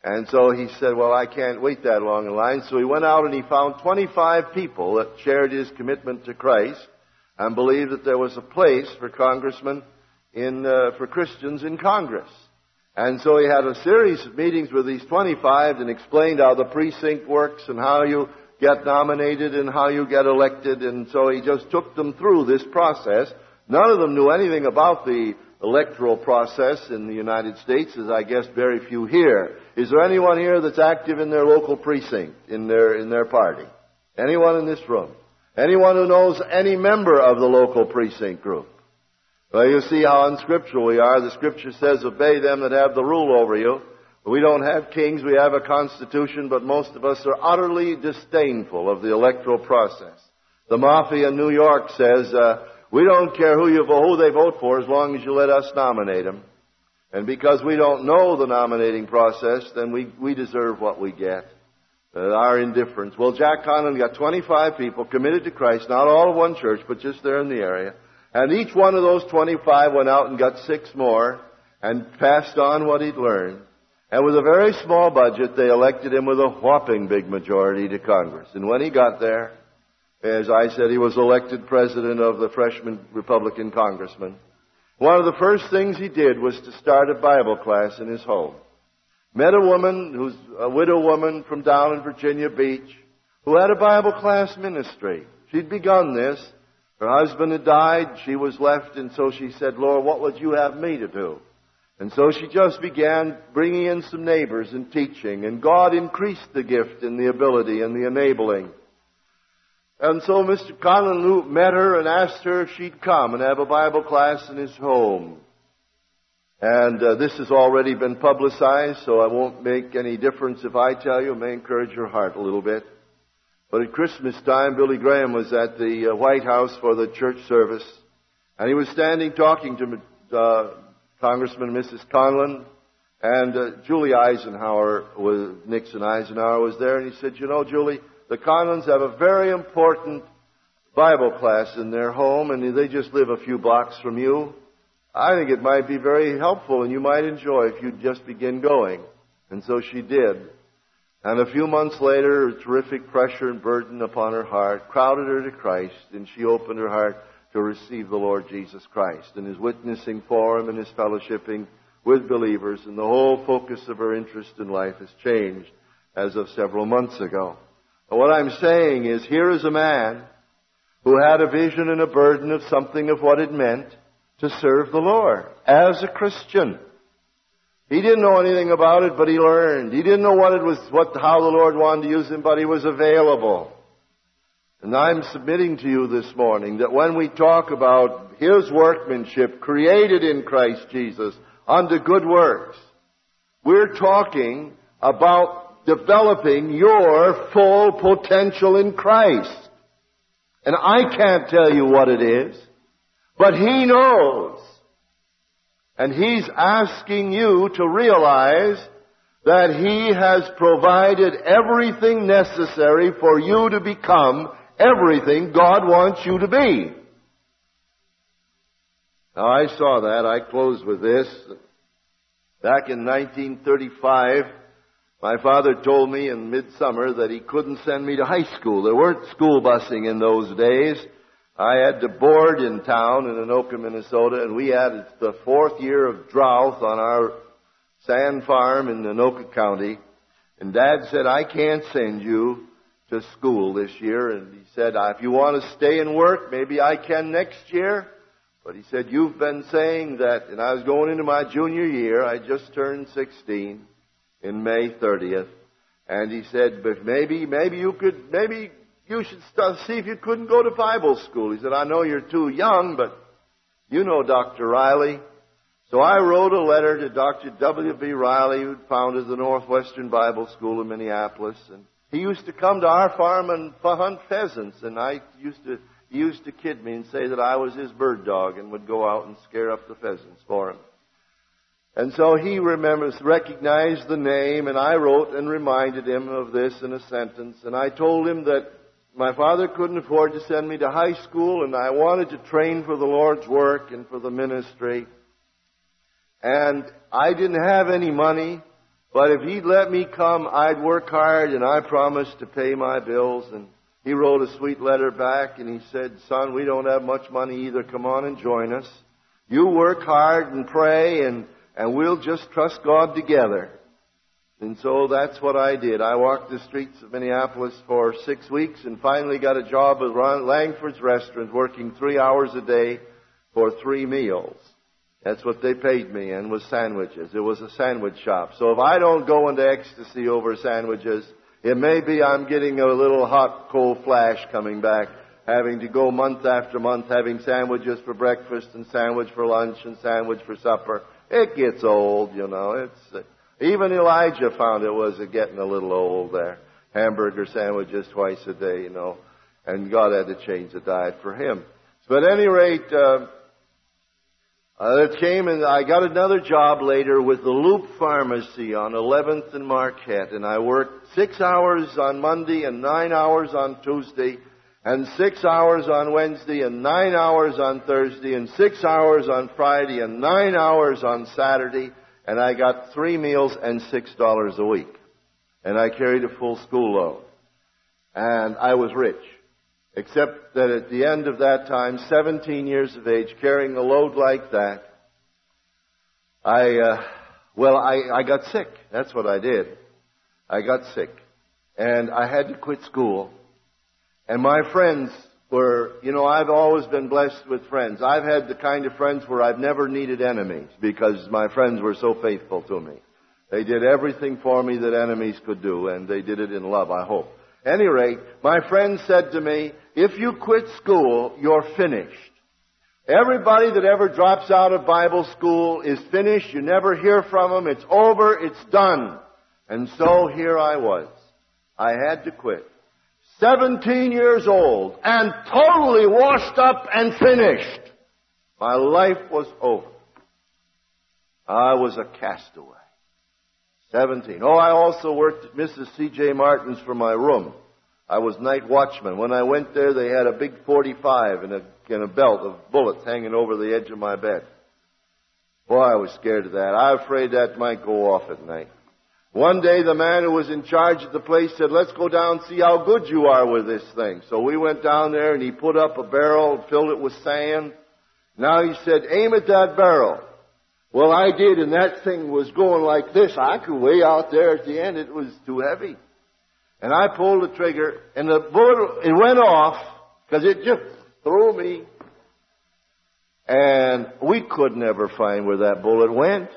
And so he said, well, I can't wait that long in line. So he went out and he found twenty-five people that shared his commitment to Christ and believed that there was a place for congressmen in, uh, for Christians in Congress. And so he had a series of meetings with these twenty-five and explained how the precinct works and how you get nominated and how you get elected. And so he just took them through this process. None of them knew anything about the electoral process in the United States, as I guess very few here. Is there anyone here that's active in their local precinct, in their, in their party? Anyone in this room? Anyone who knows any member of the local precinct group? Well, you see how unscriptural we are. The Scripture says, obey them that have the rule over you. We don't have kings, we have a constitution, but most of us are utterly disdainful of the electoral process. The mafia in New York says, uh, we don't care who you vote, who they vote for, as long as you let us nominate them. And because we don't know the nominating process, then we, we deserve what we get. Uh, our indifference. Well, Jack Conlon got twenty-five people committed to Christ, not all of one church, but just there in the area. And each one of those twenty-five went out and got six more and passed on what he'd learned. And with a very small budget, they elected him with a whopping big majority to Congress. And when he got there, as I said, he was elected president of the freshman Republican congressman. One of the first things he did was to start a Bible class in his home. Met a woman who's a widow woman from down in Virginia Beach who had a Bible class ministry. She'd begun this. Her husband had died. She was left, and so she said, Lord, what would you have me to do? And so she just began bringing in some neighbors and teaching, and God increased the gift and the ability and the enabling. And so Mister Conlon met her and asked her if she'd come and have a Bible class in his home. And uh, this has already been publicized, so I won't make any difference if I tell you. It may encourage your heart a little bit. But at Christmas time, Billy Graham was at the uh, White House for the church service, and he was standing talking to uh, Congressman and Missus Conlon, and uh, Julie Eisenhower, was, Nixon Eisenhower was there, and he said, you know, Julie, the Conlons have a very important Bible class in their home, and they just live a few blocks from you. I think it might be very helpful, and you might enjoy if you'd just begin going. And so she did. And a few months later, a terrific pressure and burden upon her heart crowded her to Christ, and she opened her heart to receive the Lord Jesus Christ and his witnessing for him and his fellowshipping with believers. And the whole focus of her interest in life has changed as of several months ago. But what I'm saying is, here is a man who had a vision and a burden of something of what it meant to serve the Lord as a Christian. He didn't know anything about it, but he learned. He didn't know what it was, what, how the Lord wanted to use him, but he was available. And I'm submitting to you this morning that when we talk about his workmanship created in Christ Jesus unto good works, we're talking about developing your full potential in Christ. And I can't tell you what it is, but he knows. And he's asking you to realize that he has provided everything necessary for you to become everything God wants you to be. Now, I saw that. I close with this. Back in nineteen thirty-five, my father told me in midsummer that he couldn't send me to high school. There weren't school busing in those days. I had to board in town in Anoka, Minnesota, and we had the fourth year of drought on our sand farm in Anoka County. And Dad said, I can't send you to school this year. And he said, if you want to stay and work, maybe I can next year. But he said, you've been saying that, and I was going into my junior year. I just turned sixteen in May thirtieth. And he said, but maybe, maybe you could, maybe you should start, see if you couldn't go to Bible school. He said, I know you're too young, but you know Doctor Riley. So I wrote a letter to Doctor W B Riley, who founded the Northwestern Bible School in Minneapolis. And he used to come to our farm and hunt pheasants. And I used to, he used to kid me and say that I was his bird dog and would go out and scare up the pheasants for him. And so he remembers, recognized the name, and I wrote and reminded him of this in a sentence. And I told him that my father couldn't afford to send me to high school, and I wanted to train for the Lord's work and for the ministry. And I didn't have any money, But if he'd let me come, I'd work hard, and I promised to pay my bills. And he wrote a sweet letter back, and he said, son, we don't have much money either. Come on and join us. You work hard and pray, and, and we'll just trust God together. And so that's what I did. I walked the streets of Minneapolis for six weeks and finally got a job at Langford's Restaurant, working three hours a day for three meals. That's what they paid me, and was sandwiches. It was a sandwich shop. So if I don't go into ecstasy over sandwiches, it may be I'm getting a little hot, cold flash coming back, having to go month after month, having sandwiches for breakfast and sandwich for lunch and sandwich for supper. It gets old, you know. It's uh, even Elijah found it was uh, getting a little old there. Hamburger sandwiches twice a day, you know. And God had to change the diet for him. But at any rate, uh, Uh, it came, and I got another job later with the Loop Pharmacy on eleventh and Marquette, and I worked six hours on Monday and nine hours on Tuesday, and six hours on Wednesday and nine hours on Thursday, and six hours on Friday and nine hours on Saturday, and I got three meals and six dollars a week. And I carried a full school load. And I was rich. Except that at the end of that time, seventeen years of age, carrying a load like that, I, uh, well, I, I got sick. That's what I did. I got sick. And I had to quit school. And my friends were, you know, I've always been blessed with friends. I've had the kind of friends where I've never needed enemies because my friends were so faithful to me. They did everything for me that enemies could do, and they did it in love, I hope. At any rate, my friend said to me, if you quit school, you're finished. Everybody that ever drops out of Bible school is finished. You never hear from them. It's over. It's done. And so here I was. I had to quit. Seventeen years old and totally washed up and finished. My life was over. I was a castaway. Seventeen. Oh, I also worked at Missus C J Martin's for my room. I was night watchman. When I went there, they had a big forty-five and a, and a belt of bullets hanging over the edge of my bed. Boy, I was scared of that. I was afraid that might go off at night. One day, the man who was in charge of the place said, let's go down and see how good you are with this thing. So we went down there, and he put up a barrel, filled it with sand. Now he said, aim at that barrel. Well, I did, and that thing was going like this. I could way out there at the end. It was too heavy. And I pulled the trigger, and the bullet, it went off, because it just threw me. And we could never find where that bullet went.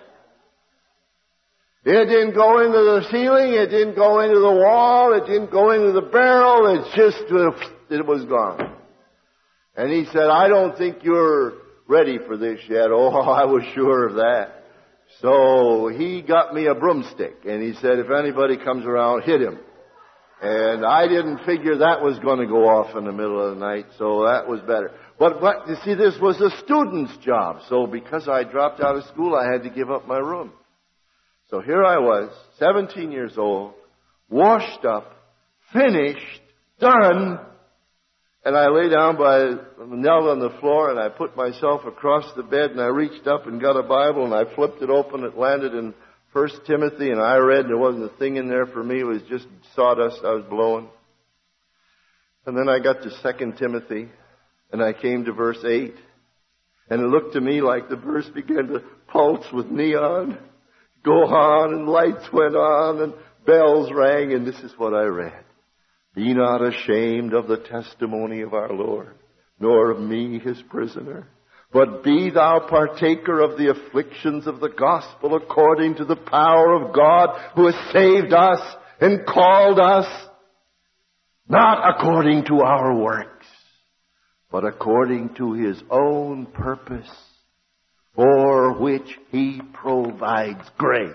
It didn't go into the ceiling. It didn't go into the wall. It didn't go into the barrel. It just, it was gone. And he said, I don't think you're ready for this yet. Oh, I was sure of that. So he got me a broomstick, and he said, if anybody comes around, hit him. And I didn't figure that was going to go off in the middle of the night, so that was better. But, but you see, this was a student's job. So because I dropped out of school, I had to give up my room. So here I was, seventeen years old, washed up, finished, done. And I lay down by, knelt on the floor, and I put myself across the bed, and I reached up and got a Bible, and I flipped it open. It landed in First Timothy, and I read, and there wasn't a thing in there for me. It was just sawdust I was blowing. And then I got to Second Timothy, and I came to verse eight. And it looked to me like the verse began to pulse with neon, go on, and lights went on, and bells rang, and this is what I read. Be not ashamed of the testimony of our Lord, nor of me, his prisoner. But be thou partaker of the afflictions of the gospel according to the power of God who has saved us and called us, not according to our works, but according to his own purpose, for which he provides grace.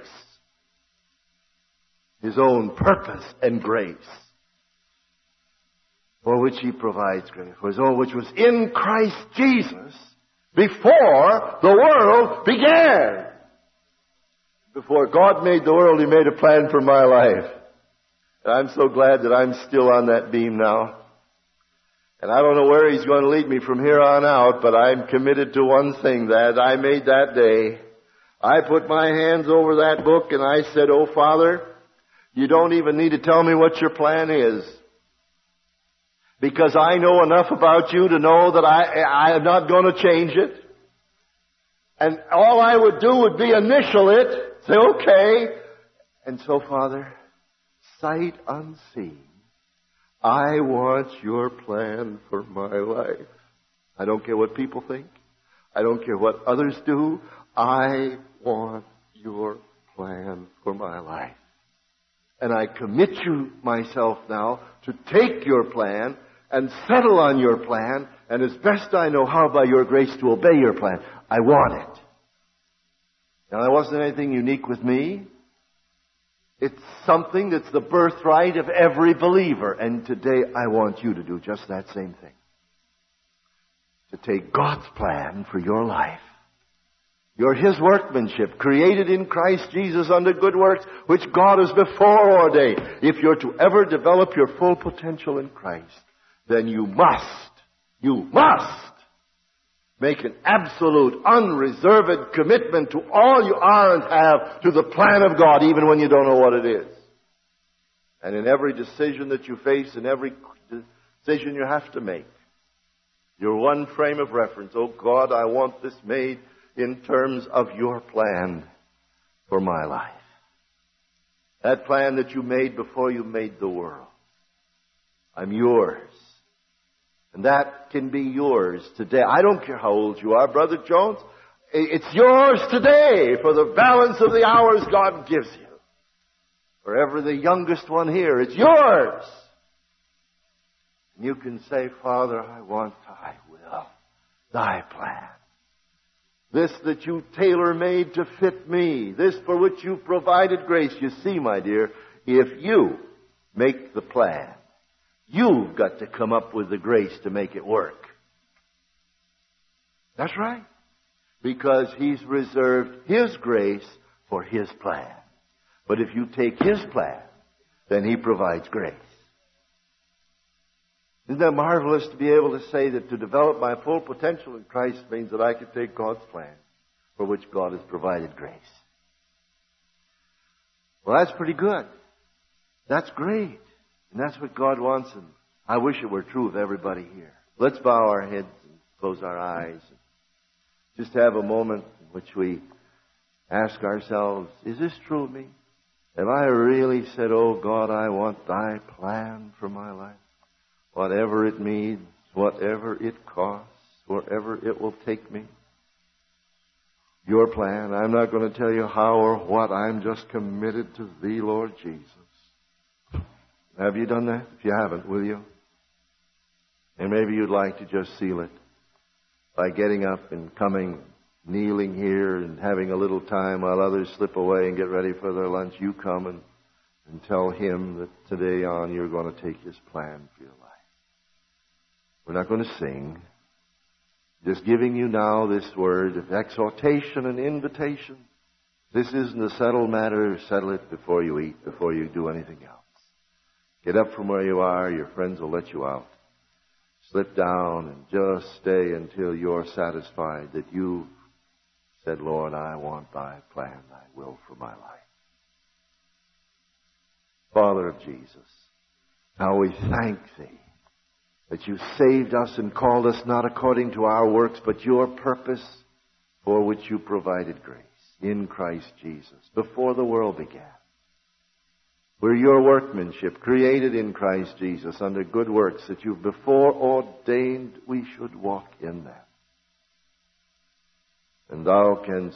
His own purpose and grace, for which he provides grace, for his own, which was in Christ Jesus, before the world began. Before God made the world, he made a plan for my life. And I'm so glad that I'm still on that beam now. And I don't know where he's going to lead me from here on out, but I'm committed to one thing, that I made that day. I put my hands over that book and I said, "Oh, Father, you don't even need to tell me what your plan is. Because I know enough about you to know that I, I am not going to change it. And all I would do would be initial it, say, okay." And so, Father, sight unseen, I want your plan for my life. I don't care what people think. I don't care what others do. I want your plan for my life. And I commit you myself now to take your plan and settle on your plan, and as best I know how, by your grace, to obey your plan. I want it. Now, there wasn't anything unique with me. It's something that's the birthright of every believer. And today I want you to do just that same thing. To take God's plan for your life. You're His workmanship, created in Christ Jesus unto good works, which God has before ordained. If you're to ever develop your full potential in Christ, then you must, you must make an absolute, unreserved commitment to all you are and have to the plan of God, even when you don't know what it is. And in every decision that you face, in every decision you have to make, your one frame of reference, "Oh God, I want this made in terms of your plan for my life." That plan that you made before you made the world. I'm yours. And that can be yours today. I don't care how old you are, Brother Jones. It's yours today for the balance of the hours God gives you. Forever the youngest one here, it's yours. And you can say, "Father, I want thy will, thy plan. This that you tailor-made to fit me. This for which you provided grace." You see, my dear, if you make the plan, you've got to come up with the grace to make it work. That's right. Because He's reserved His grace for His plan. But if you take His plan, then He provides grace. Isn't that marvelous to be able to say that to develop my full potential in Christ means that I can take God's plan for which God has provided grace? Well, that's pretty good. That's great. And that's what God wants, and I wish it were true of everybody here. Let's bow our heads and close our eyes. And just have a moment in which we ask ourselves, is this true of me? Have I really said, "Oh God, I want thy plan for my life. Whatever it means, whatever it costs, wherever it will take me. Your plan. I'm not going to tell you how or what. I'm just committed to thee, Lord Jesus." Have you done that? If you haven't, will you? And maybe you'd like to just seal it by getting up and coming, kneeling here and having a little time while others slip away and get ready for their lunch. You come and, and tell Him that today on you're going to take His plan for your life. We're not going to sing. Just giving you now this word of exhortation and invitation. This isn't a settled matter. Settle it before you eat, before you do anything else. Get up from where you are. Your friends will let you out. Slip down and just stay until you're satisfied that you've said, "Lord, I want thy plan, thy will for my life." Father of Jesus, how we thank thee that you saved us and called us not according to our works, but your purpose for which you provided grace in Christ Jesus before the world began. We're your workmanship, created in Christ Jesus under good works that you've before ordained we should walk in them. And thou canst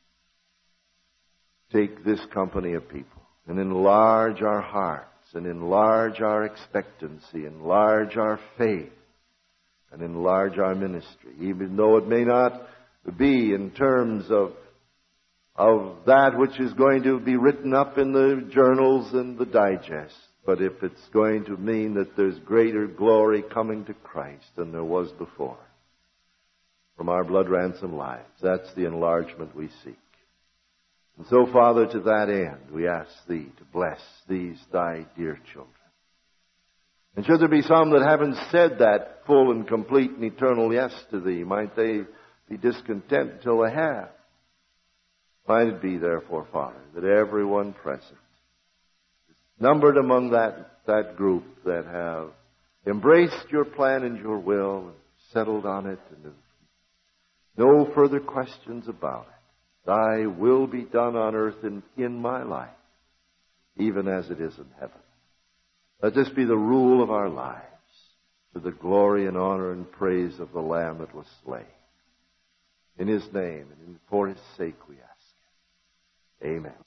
take this company of people and enlarge our hearts and enlarge our expectancy, enlarge our faith, and enlarge our ministry, even though it may not be in terms of of that which is going to be written up in the journals and the digests. But if it's going to mean that there's greater glory coming to Christ than there was before from our blood ransom lives, that's the enlargement we seek. And so, Father, to that end, we ask Thee to bless these Thy dear children. And should there be some that haven't said that full and complete and eternal yes to Thee, might they be discontent until they have. Might it be, therefore, Father, that everyone present is numbered among that, that group that have embraced your plan and your will and settled on it, and no further questions about it. Thy will be done on earth and in my life, even as it is in heaven. Let this be the rule of our lives, to the glory and honor and praise of the Lamb that was slain. In His name and for His sake we ask. Amen.